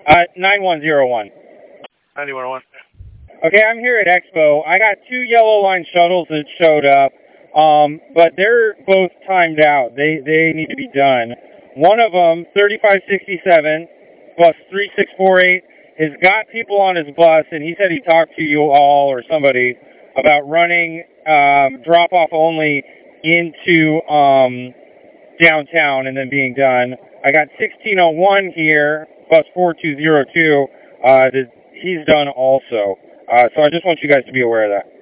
9101. 9101. Okay, I'm here at Expo. I got 2 Yellow Line shuttles that showed up, but they're both timed out. They need to be done. One of them, 3567, bus 3648, has got people on his bus, and he said he talked to you all or somebody about running drop-off only into downtown and then being done. I got 1601 here, bus 4202, that he's done also. So I just want you guys to be aware of that.